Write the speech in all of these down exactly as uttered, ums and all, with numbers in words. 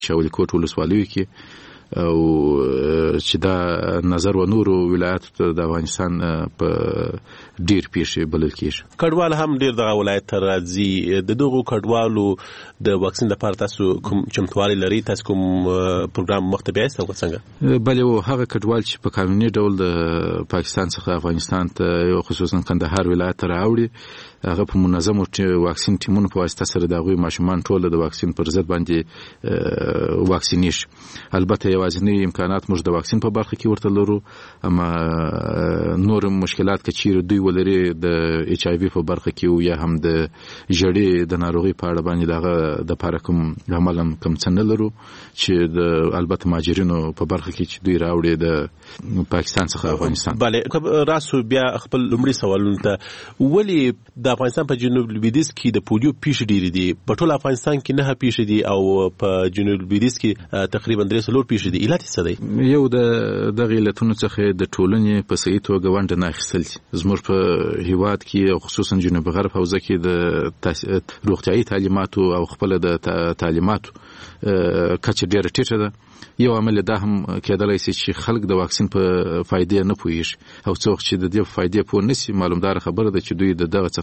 شاولي کوټ ولسوالیو کې او چې دا نظر و نورو ولایاتو ته د افغانستان په ډیر پیښې بلل کېږي. کډوال هم ډیر دغه ولایت ته راځي. د دغو کډوالو د واکسین لپاره تاسو کوم چمتووالی لري؟ تاسو کوم پروګرام مخ ته بیاست او څنګه؟ بله و هغه کډوال چې په قانوني ډول د پاکستان څخه افغانستان ته خصوصا کندهار ولایت ته راوړي هغه په منظمو واکسین ټیمونو په واسطه سره د هغوی ماشومان ټول د واکسین پر ضد باندې واکسینیش. البته یوازینی امکانات موږ د واکسین په برخه کې ورته لرو، اما نور مشکلات که چیرې دوی ولري د ایچ آی وی په برخه کې یا هم د ژړې د ناروغي په اړه باندې دغه د پاره کوم عملاً کوم څه نه لرو چې د البته مهاجرینو په برخه کې چې دوی راوړي د پاکستان څخه افغانستان. بله راسو بیا خپل لومړي سوالونه ته، ولې د افغانستان په جنوب لویدیځ کې د پولیو پیښې ډېرې دي؟ په ټول افغانستان کې نه پیښې دي او په جنوب لویدیځ کې تقریبا درې څلور پیښې دي. علت څه دی؟ یو د دغه علتونو څخه د ټولنې په صحیح توګه ونډه نه اخیستل دي. زموږ په هیواد کې او خصوصا جنوب غرب حوزه کې د روغتیايي تعلیماتو او خپل د تعلیماتو کچه ډېره ټیټه ده. یو عامل دا هم کېدلی شي چې خلک د واکسین په فائدې نه پوهیږي او څوک چې د دې فائدې پوه نشي معلومدار خبره ده چې دوی د دغه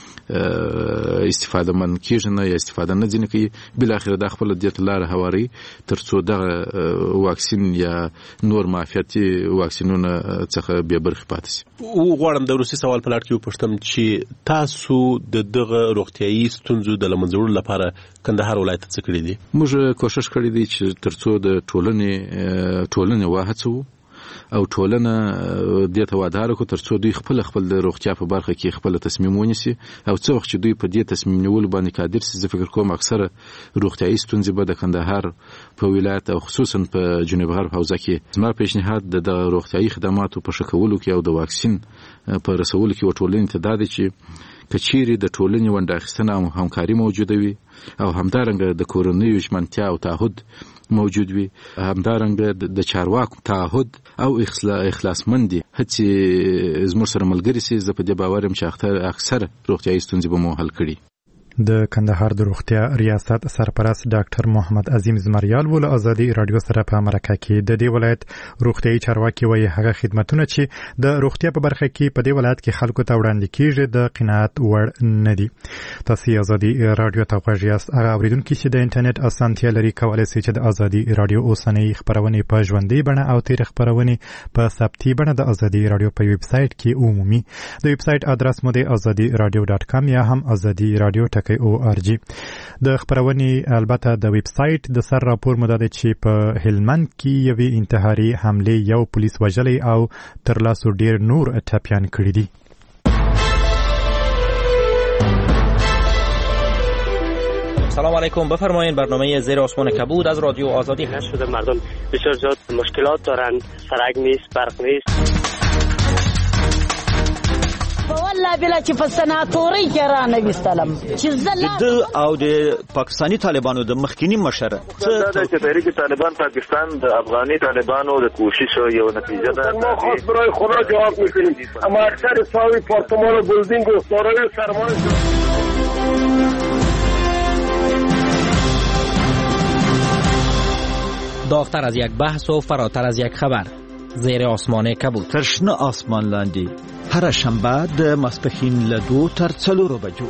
څخه استفاده من کیږي نه یا استفاده نه ځنه کوي. بل اخر د خپل د لار هواري ترڅو دغه واکسین یا نور معافیتي واکسینونه څخه به برخه پاتې شي. او غواړم د روسي سوال په لړ کې وپوښتم چې تاسو د دغه روغتيایي ستونزو د لمنځولو لپاره کندهار ولایت څخه کړی دي؟ موږ کوشش کړی دی چې ترڅو د ټولنې ټولنې واهڅو او ټولنه د ته وادار کو ترڅو دوی خپل خپل د روغتیا په برخه کې خپل تصمیم ونیسي او څو وخت چې دوی په دې تصمیم نیولو باندې قادر سي. زه فکر کوم اکثره روغتیایي ستونزې به د کندهار په ولایت او خصوصا په جنوب غرب حوزه کې زما پیشنهاد د روغتیایي خدماتو په شکولو کې او د واکسین په رسولو کې وټولنې ته دا دی چې کچيري د ټولنې ونډه اخیستنه او همکاري موجوده وي او همدارنګه د کورنیو ژمنتیا او تعهد موجود وي، همدارنګه د چارواکو تعهد او اخلاصمندي هڅې زموږ سره ملګري سي. زه په دې باور یم چې اکثره روغتیایي ستونزې به مو حل کړي. د کندهار د روغتیا ریاست سرپرست ډاکټر محمد عظیم زمریال ول ازادي رادیو سره په امریکا کې د دې ولایت روغتیایي چارواکي وایي هغه خدماتونه چې د روغتیا په برخه کې په دې ولایت کې خلکو ته وړاندې کیږي د قناعت وړ نه دي. تاسو ازادي رادیو ته غواړئ هغه اوریدونکو چې د انټرنیټ اسانتیا لري کولای شي چې د ازادي رادیو اوسنۍ خبرونه په ژوندۍ بڼه او تیر خبرونه په ثبتي بڼه د ازادي رادیو په ویب سټ کې عمومي د ویب سټ ادرس مو د ازادي رادیو ډاټ کام یا هم ازادي رادیو او ار جی. د خبرونې البته د ویب سټ د سر راپور مدد چې په هلمند کې یوې انتحاري حمله یو پولیس وژلی او تر لاسو ډیر نور ټپیان کړي دي. سلام علیکم، بفرمایید. برنامه زیر آسمان کبود از رادیو آزادی هست. شده مردم بسیار زیاد مشکلات دارند، سرک نیست، برق نیست. والله بلا چې په سناتوري کې را نه وستلم چې زله د او د پاکستانی طالبانو د مخکینی مشر څه د تحریک طالبان پاکستان د افغاني طالبانو د کوشش یو نتیجه ده. ما خاص برای خدا جواب میکنیم، اما اکثر ساوی پارتمان و بلدینگ و سارای سرمان داغتر از یک بحث و فراتر از یک خبر. زیر آسمان کبود. ترشنه آسمان لاندی هر شنبه د ماسپښین له دوو تر څلورو بجو.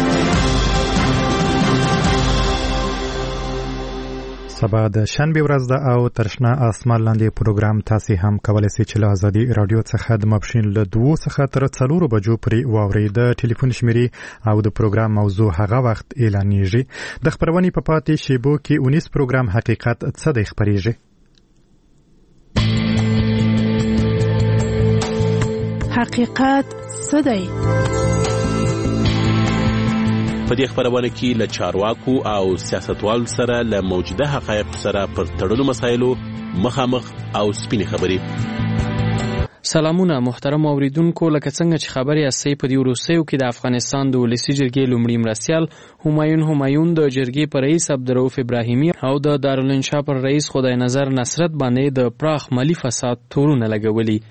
سبا د شنبه ورځ ده او ترشنه آسمان لاندې پروګرام تاسو هم کولای شئ چې له ازادي رادیو څخه د ماسپښین له دوو څخه تر څلورو بجو پورې واورئ. د ټلیفون شمیرې او د پروګرام موضوع هغه وخت اعلانېږي. د خبرونې په پاتې شیبو کې اونیس پروګرام حقیقت څه دی خبرېږي. حقیقت څه دی؟ په دې خبرونه کې له چارواکو او سیاستوالو سره له موجوده حقایق سره پر تړلو مسایلو مخامخ او سپینې خبرې. سلامونه محترم اوریدونکو، لکه څنګه چې خبرې اسې په دې وروستیو کې د افغانستان د ولسی جرګې لومړي مرستیال همایون همایون د جرګې پر رئیس عبدالرؤف ابراهیمي او د دارالانشا پر رئیس خدای نظر نصرت باندې د پراخ مالی فساد تورونه لګولي.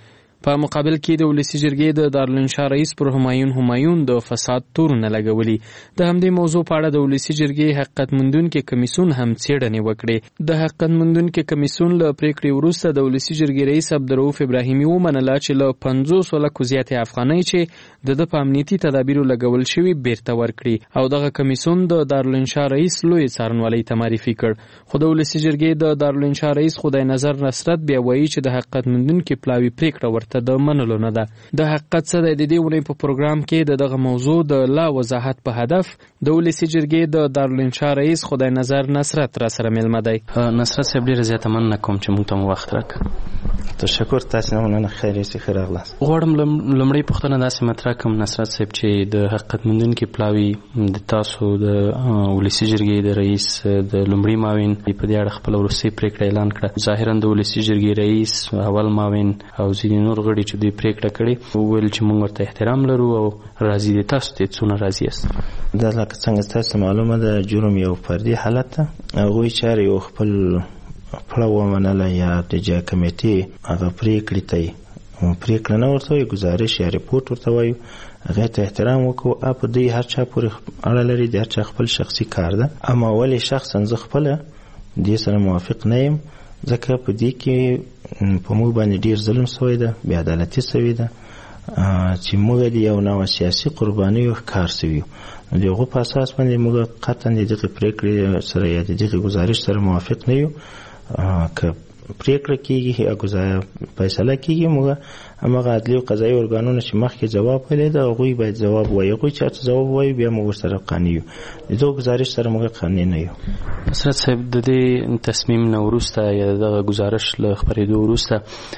په مقابل کې د ولسی جرګې د دارالانشا رئیس پر همایون همایون د فساد تورونه لګولي. د همدې موضوع په اړه د ولسی جرګې حقیقت موندونکو کمیسیون هم څېړنې وکړې. د حقیقت موندونکو کمیسیون له پریکړې وروسته د ولسی جرګې رئیس عبدالرؤف ابراهیمي ومنله چې له پنځوس لکو زیاتې افغانۍ چې د د په امنیتي تدابیرو لګول شوي بیرته ورکړي او دغه کمیسیون د دارالانشا رئیس لوی څارنوالۍ ته معرفي کړ. خو د ولسی جرګې د دارالانشا رئیس خدای نظر نصرت بیا وایي چې د حقیقت موندونکو پلاوي پریکړه ورته د منلو نه ده. د حقیقت څه دی؟ د دې ونې په پروګرام کې د دغه موضوع د لا وضاحت په هدف د ولسی جرګې د دارالانشا رئیس خدای نظر نصرت را سره مېلمه دی. نصرت صاحب ډېره زیاته مننه کوم چې موږ ته مو وخت راکړ. تشکر. تاسو نه مننه. خیر یې ښه راغلاست. غواړم لومړی پوښتنه داسې مطرح کړم نصرت صاحب چې د حقیقت موندونکو پلاوي د تاسو د ولسی جرګې د رئیس د لومړي معاون په دې اړه خپل وروستۍ پریکړه اعلان کړه. ظاهرا د ولسی جرګې رئیس اول معاون او ځینې نور غړي چې دوی پریکړه کړې وویل چې موږ ورته احترام لرو او راضي دي. تاسو ته څونه راضي یاست؟ دا لکه څنګه تاسو معلومه ده جرم یو فردي حالت ده. هغوی چارې یو خپل پړه ومنله یا د جا کمیټې هغه پریکړې ته پریکړه نه ورته وایي، ګزارش یا ریپورټ ورته وایو، هغې ته احترام وکړو. په دوی هر چا پورې اړه لري، د هر چا خپل شخصي کار ده. اما ولې شخصا زه خپله دې سره موافق نه یم، ځکه په دې کې په موږ باندې ډېر ظلم سوی ده، بې عدالتي سوې ده چې موږ د یو نوع سیاسي قربانیو ښکار سوي یو. نو د هغو په اساس باندې موږ قطعا د دغې پرېکړې سره یا د دغې ګزارش سره موافق نه یو. که پریکړه کیږي یا ګزار فیصله کیږي، موږ همغه عدلي او قضایي ارګانونه چې مخکې جواب ویلی ده هغوی باید جواب وایي. هغوی چې هرڅه جواب وایي بیا موږ ورسره قانع یو. د دغو ګزارش سره موږ قانع نه یو. نصرت صاحب، د دې تصمیم نه وروسته یا دغه ګزارش له خپرېدو وروسته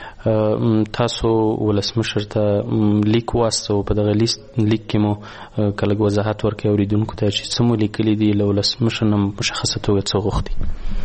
تاسو ولسمشر ته لیک واستو. په دغه لیک کې مو که لږ وضاحت ورکړئ اورېدونکو ته چې څه مو لیکلي دي، له ولسمشر نه مشخصه توګه څه غوښتي؟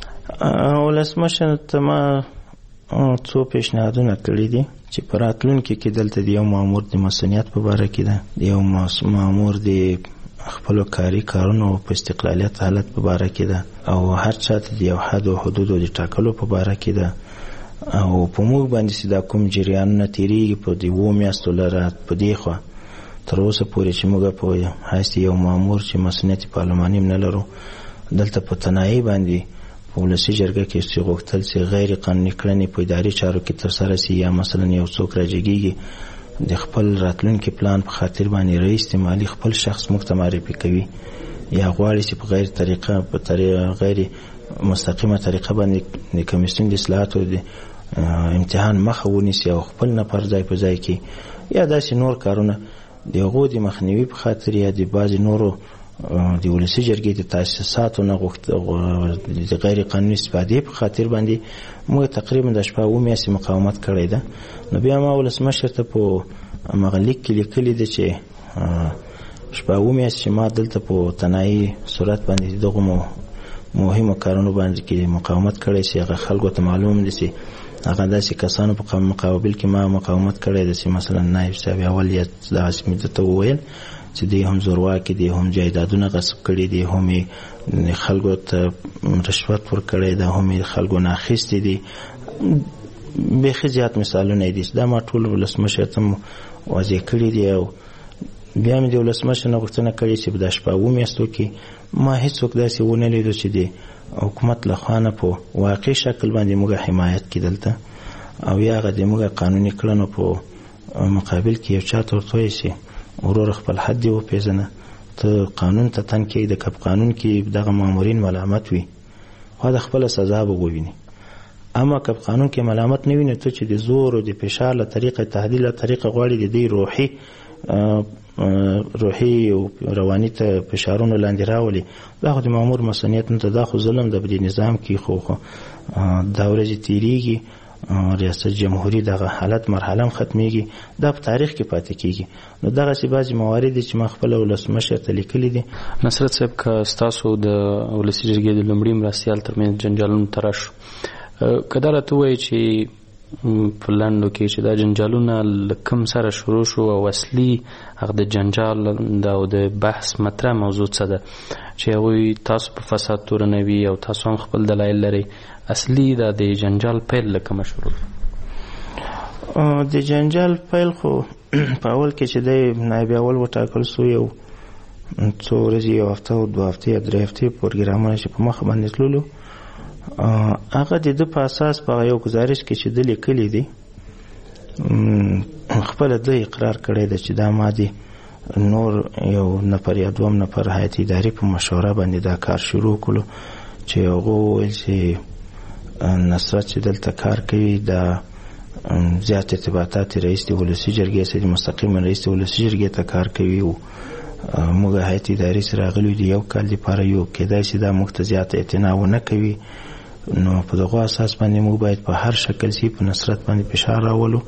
ولسمشر ته ما څو پیشنهادونه کړي دي چې په راتلونکي کې دلته د یو مامور د مسؤلیت په باره کې ده، د یو مامور د خپلو کاري کارونو په استقلالیت حالت په باره کې ده، او هر چا ته د یو حد او حدودو د ټاکلو په باره کې ده، او په موږ باندې چې دا کوم جریانونه تېرېږي په د اوو میاشتو لره په دې خوا تر اوسه پورې چې موږ په حیث یو مامور چې مسؤلیت پارلماني هم نه لرو، دلته په تنهایي باندې په ولسي جرګه کې چې غوښتل چې غیر قانوني کړنې په اداري چارو کې ترسره سي، یا مثلا یو څوک راجګېږي د خپل راتلونکي پلان په خاطر باندې رئیس مالي خپل شخص موږ ته معرفي کوي، یا غواړي چې په غیر طریقه په طریقه غیر مستقیمه طریقه باندې د کمیسیون د اصلاحاتو د امتحان مخه ونیسي او خپل نفر ځای په ځای کې، یا داسې نور کارونه د هغو د مخنیوي په خاطر یا د بعضې نورو د ولسي جرګې د تاسیساتو نه د غیر قانوني استفادې په خاطر باندې موږ تقریبا د شپږ اووه میاشتې مقاومت کړی ده. نو بیا ما ولسمشر ته په همغه لیک کې لیکلي ده چې شپږ اووه میاشتې ما دلته په تنهایي صورت باندې دغو مهمو کارونو باندې کې مقاومت کړی چې هغه خلکو ته معلوم دي چې هغه داسې کسانو په مقابل کې ما مقاومت کړی ده چې مثلا نایب صاحب اول یا داسې مې درته وویل چې دی هم زورواکي دي، هم جایدادونه غصب کړي دي، هم خلکو ته رشوت ورکړی ده، هم خلکو نه اخیستې دي. بیخي زیات مثالونه دي. دا ما ټول ولسمشر ته واضح کړي دي، او بیا مې د ولسمشر نه غوښتنه کړې چې په دا شپږ اووه میاشتو کې ما هېڅوک داسې ونه لیدو چې د حکومت له خوا نه په واقعي شکل باندې موږ حمایت کړي دلته، او یا هغه د موږ قانوني کړنو په مقابل کې یو چا ته ورته وایي چې ورور خپل حد دی وپېژنه، ته قانون ته تن کېږده، که په قانون کې دغه مامورین ملامت وي خو د خپله سزا به وویني. اما که په قانون کې ملامت نه وي نو ته چې د زور او د فشار له طریقه تهدید له طریقه غواړي د دې روحي روحي او رواني ته فشارونو لاندې راولي، دا خو د مامور مسؤلیت نه ده، دا خو ظلم ده. په دې نظام کې خو دا ورځې تېرېږي، ریاست جمهوری دغه حالت مرحله هم ختمېږي، دا په تاریخ کې پاتې کېږي. نو دغسې بعضې موارد دي چې ما خپله ولسمشر ته لیکلي دي. نصرت صاحب، که ستاسو د ولسي جرګې د لومړي مرستیال ترمنځ جنجالونه طرح شو، که دا راته ووایي چې په لنډو کې چې دا جنجالونه له کوم سره شروع شو او اصلي هغه د جنجال او د بحث مطرح موضوع څه ده چې هغوی تاسو په فساد تورنوي او تاسو هم خپل دلایل لرئ، اصلي دا د جنجال پیل له کومه شروع شو؟ د جنجال پیل خو په اول کې چې د نایب اول وټاکل سو یو څو ورځې یو هفته او دوه هفتې یا درې هفتې پروګرامونه چې په مخ باندې تللو هغه د ده په اساس په یو ګزارش کې چې ده لیکلی دی خپله ده اقرار کړی ده چې دا ما دی نور یو نفر یا دوم نفر هیئت اداري په مشوره باندې دا کار شروع کړو چې هغه وویل چې نصرت چې دلته کار کوي دا زیات ارتباطات رئیس د ولسي جرګې سره مستقیما رئیس د ولسي جرګې ته کار کوي او موږ هیئت اداري سره راغلي دي یو کال لپاره یو کېدای شي دا موږ ته زیاته اعتنا ونه کوي نو په دغه اساس باندې موږ باید په هر شکل سي په نصرت باندې فشار راولو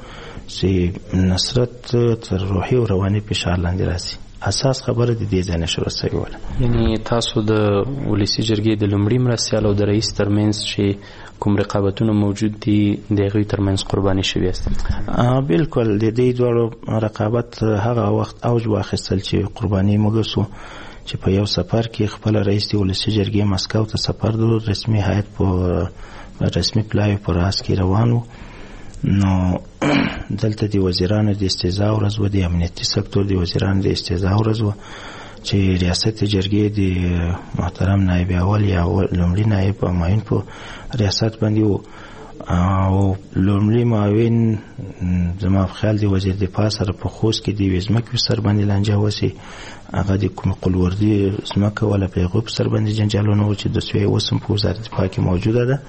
چې نصرت تر روحي او رواني فشار لاندې راسي اساس خبره د دې ځای نه شروع شوې وله. یعنی تاسو د ولسي جرګې د لومړي مرستیال او د رئیس ترمنځ چې کوم رقابتونه موجود دي د هغوی ترمنځ قرباني شوي یاست؟ بالکل د دې دواړو رقابت هغه وخت اوج واخیستل چې قرباني موږ سو چې په یو سفر کې خپل رئیس د ولسي جرګې مسکو ته سفر درلود رسمي هیئت په رسمي پلاوي په راس کې روان و نو دلته د وزیرانو د استعزا ورځ و د امنیتي سکتور د وزیرانو د استعزا ورځ و چې ریاست جرګې د محترم نایب اول یا لومړي نایب معین په ریاست باندې و او لومړي معاون زما په خیال د وزیر دفاع سره په خوست کې د ځمکې په سر باندې لانجه وسي هغه د کوم قلوردي ځمکه ولا پیغو په سر باندې جنجالونه و چې د سوی وسم په وزارت دفاع کې موجوده ده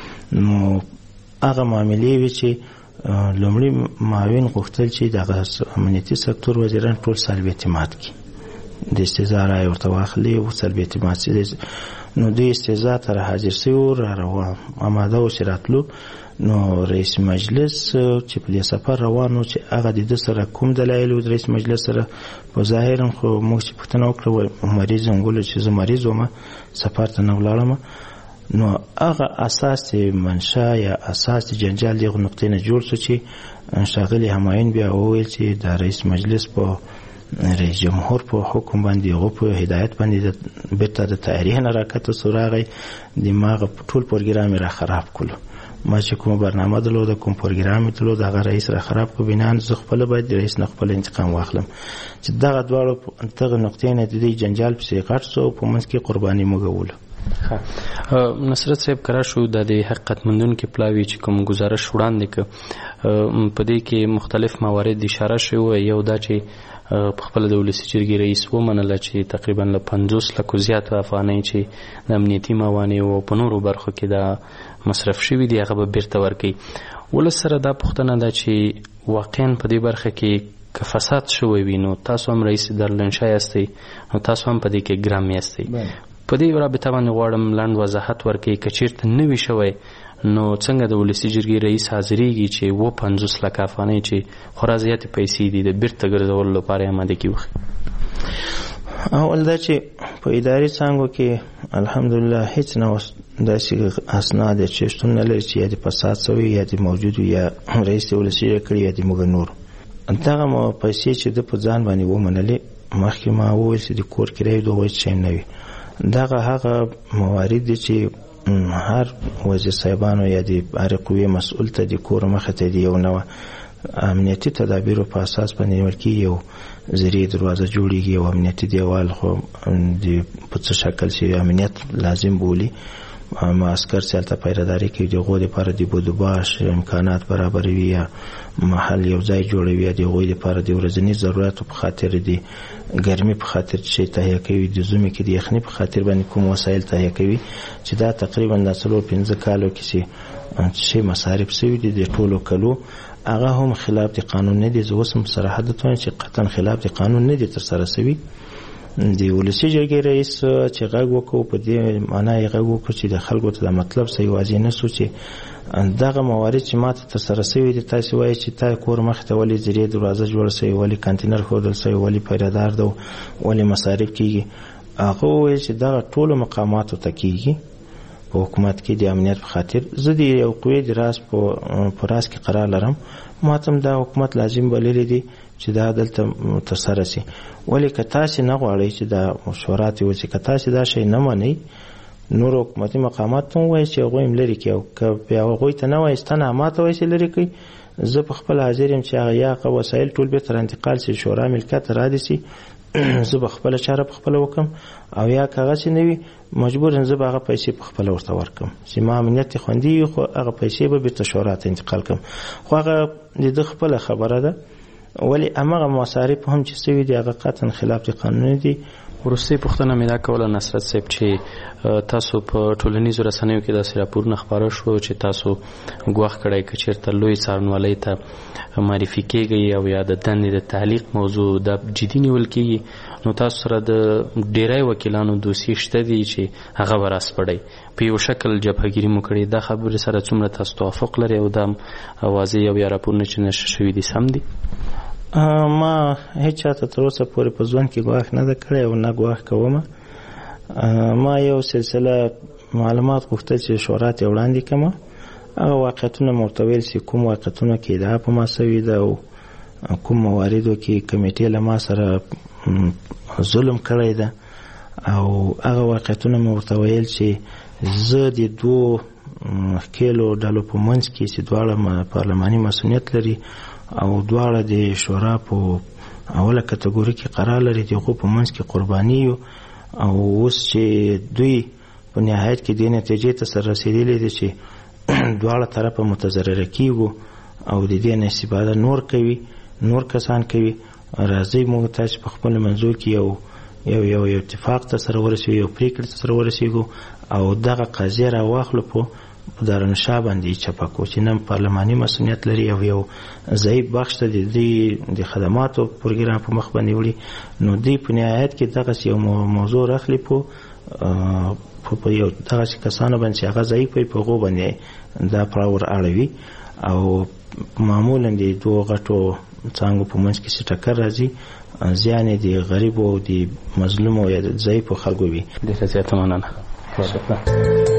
نو هغه معاملې وي چې لومړي معاون غوښتل چې د امنیتي سکتور وزیران ټول سلبي اعتماد کړي د استعزا رای ورته واخلي او سلبي اعتماد سي نو د استعزا تر حاضر سي او را آماده و چې راتلو نو رئیس مجلس چې په دې سفر روانو چې هغه د سره کوم دلایل او رئیس مجلس سره په ظاهر خو موږ چې پښتنه وکړو مریض انګول چې زه مریض وم سفر ته نه ولاړم نو هغه اساس منشا یا اساس جنجال دغه نقطې نه جوړ شو چې شاغلی همایون بیا وویل چې د رئیس مجلس په رئیس جمهور په حکم باندې او په هدایت باندې بیرته د تاریخ نه راکته سراغی دماغ ټول پروګرام را خراب کړو ما چې کوم برنامه درلوده کوم پروګرام درلوده هغه رئیس را خراب کو بنان زه خپل باید رئیس نه خپل انتقام واخلم چې دغه دواړو دغه نقطې نه د جنجال په غټ سو په منځ کې قرباني موږ نصرت صاحب کرا شو د حقیقت مندونکو پلاوی چې کوم گزارش وړاندې ک په دې کې مختلف موارد اشاره شوی یو دا چې په خپل د ولسي جرګې رئیس ومنله چې تقریبا له پنځوس لکو زیات افغانۍ چې د امنیتي موانع او په نورو برخو کې دا مصرف شوي دي هغه به بیرته ورکړي ولس سره دا پوښتنه ده چې واقعا په دې برخه کې که فساد شوی وي نو تاسو هم رئیس دارالانشا یاستئ نو تاسو هم په دې کې ګرام یاستئ په دې رابطه باندې غواړم لنډ وضاحت ورکړئ که چېرته نه وي شوی نو څنګه د ولسي جرګې رئیس حاضرېږي چې اووه پنځوس لکه افغانۍ چې خورا زیاتې پیسې دي د بیرته ګرځولو لپاره یې اماده کړي وخت اول دا چې په اداري څانګو کې الحمدلله هیڅ نه داسې اسناد چې شتون نه لري چې یا د فساد شوی یا د موجود یا رئیس د ولسي جرګې کړي یا د موږ نور دغه پیسې چې د په ځان باندې ومنلې مخکې ما وویل چې د کور کرایې دغه شی نه وي دغه هغه موارد دي چې هر وزیر صاحبانو یا د هر قوې مسؤل ته د کور مخه ته دی یو نوع امنیتي تدابیر په اساس باندې ورکی یو زری دروازه جوړیږي او امنیتي دیوال خو د په څه شکل شي امنیت لازم بولی معسكر سره پیداداری کوي دغه لپاره د بودباش امکانات برابروي یا محل یو ځای جوړوي دغه لپاره د ورځنی ضرورت په خاطر دي ګرمي په خاطر چې تهیه کوي د زومي کې د یخني په خاطر باندې کوم وسایل تهیه کوي چې دا تقریبا د څلور پنځه کالو کې چې مصارف سوي دي د ټولو کلو هغه هم خلاف د قانون نه دي زه اوس هم صراحت ته چې قطعا خلاف د قانون نه دي تر سره سوي د ولسي جرګې رئیس چې غږ وکړو په دې معنا یې غږ وکړو چې د خلکو ته د مطلب څه یوازې نه سو چې دغه موارد چې ماته تر سره سوي دي تاسو وایي چې تا کور مخ ته ولې زری دروازه جوړ سوی ولې کانتینر ښودل سوی ولې پیدادار ده ولې مصارف کیږي هغه وایي چې دغه ټولو مقاماتو ته کیږي په حکومت کې د امنیت په خاطر زه د یو قوې د راس په راس کې قرار لرم ماتم دا حکومت لازم بللی دی چې دا دلته تر سره سي ولې که تاسو نه غواړئ چې دا مشورات وي چې که تاسو دا شی نه منئ نور حکومتي مقامات ته وایي چې هغوی هم لرې کړي او که بیا هغوی ته نه وایي ستا نه ما ته وایي چې لرې کړي زه په خپل حاضر یم چې هغه یا هغه وسایل ټول بېرته رانتقال شي شورا ملکیت ته رادې شي زه به خپله چاره په خپله وکړم او یا که هغسې نه وي مجبور یم زه به هغه پیسې په خپله ورته ورکړم چې ما امنیت یې خوندي وي خو هغه پیسې به بېرته شورا ته انتقال کړم خو هغه د ده خپله خبره ده ولې همغه مصارف هم چې سوي دي هغه قطعا خلاف د قانون دي. وروستۍ پوښتنه مې دا کوله نصرت صاحب چې تاسو په ټولنیزو رسنیو کې داسې راپورونه خپاره شو چې تاسو ګواښ کړی که چېرته لوی څارنوالۍ ته معرفي کېږئ او یا د دندې د تعلیق موضوع دا جدي نیول کېږي نو تاسو سره د ډیری وکیلانو دوسیې شته دي چې هغه به راسپړئ په یو شکل جبههګیري مو کړې دا خبرې سره څومره تاسو توافق لرئ او دا واضح یو یا راپورونه چې نشر شوي دي سم دي؟ ما هیڅ چاته تر اوسه پورې په ژوند کې ګواښ نه ده کړی او نه ګواښ کوم. ما یو سلسله معلومات غوښتل چې شورا ته وړاندې کړم هغه واقعیتونه مې ورته ویل چې کوم واقعیتونه کې ادعا په ما سوي ده او کوم مواردو کې کمیټې له ما سره ظلم کړی ده او هغه واقعیتونه مې ورته ویل چې زه د دوو ښکېلو ډلو په منځ کې چې دواړه پارلماني مسؤلیت لري او دواړه د شورا په اوله کټګوري کې قرار لري د هغو په منځ کې قرباني یو او اوس چې دوی په نهایت کې دې نتیجې ته سره رسېدلي دي چې دواړه طرفه متضرره کیږو او د دې نه استفاده نور کوي نور کسان کوي راځي موږ تاسو په خپل منځو کې یو یو یو یو اتفاق ته سره ورسېږو یو پریکړه ته سره ورسېږو او دغه قضیه راواخلو په دارنشاه باندې چپه کو چې نن پارلماني مسؤلیت لري او یو ضعیف بخش ته د دې د خدماتو پروګرام په مخ باندې وړي نو دوی په نهایت کې دغه یو موضوع راخلي په په یو دغه کسانو باندې هغه ضعیف په هغو باندې دا پراور اړوي او معمولا د دوه غټو څنګه په منځ کې چې ټکر راځي زیان دي غریب او د مظلوم او ضعیف خلکو وي. ډېره زیاته مننه.